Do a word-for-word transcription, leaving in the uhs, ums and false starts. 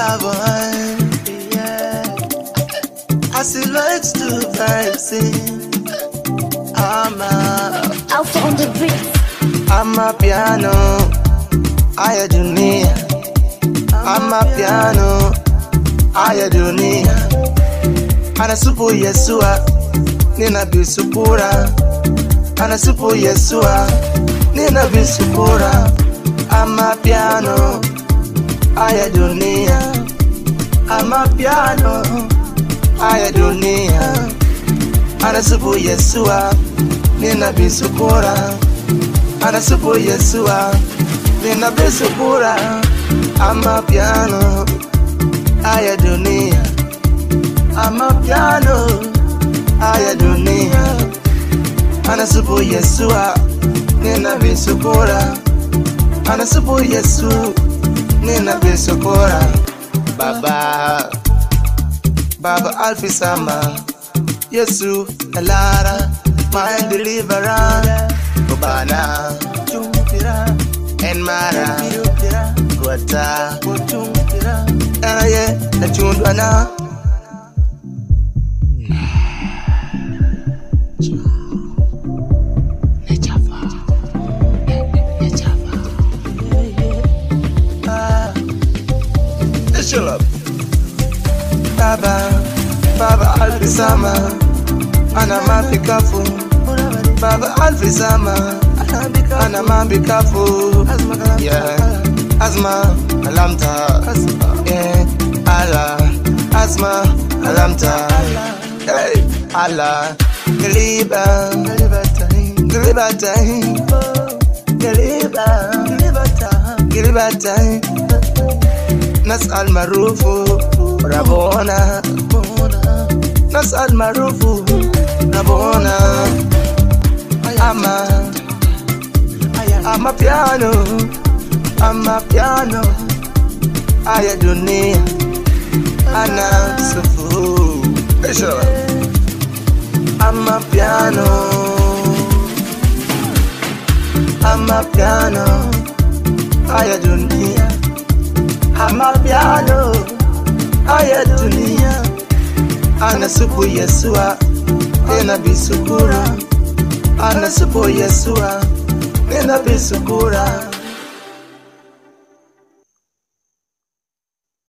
one, yeah. I select to vaccine. I'm a Out on the beat. I'm a piano. Aya dunia. I'm a piano. Aya dunia. Ana supu Yesua. Nina bisupura. Ana supu Yesua. Nina bisupura. I'm a piano. Aya dunia. I'm a piano. Aya dunia. Ana supu Yesua. Nina bisupura. Ana supu Yesua. Nina bisupura. I'm a piano. Aya dunia. I'm a piano. Aya dunia. Ana supu Yesua. Nina bisupura. Ana supu Yesu. Nina bisupura. Baba Baba Alfi Sama Yesu Elara my deliverer Obana En Mara Guata Aye Na chundwana Shut Baba, Baba Alfi Sama, Ana mambi kafu. Baba Alfi Sama, Ana mambi kafu. Yeah, Asma, Alamta. Yeah, Allah, Asma, Alamta. Hey, Allah, Galiba, Galiba time, Galiba, Galiba time. Nas al-marufu Rabona Nas al-marufu Rabona Ama Ama piano Ama piano Aya dunia Ana sufu Ama piano Ama piano Aya dunia Ama piano, aya dunia. Ana supu Yesua, nina bisukura. Ana supu Yesua, nina bisukura.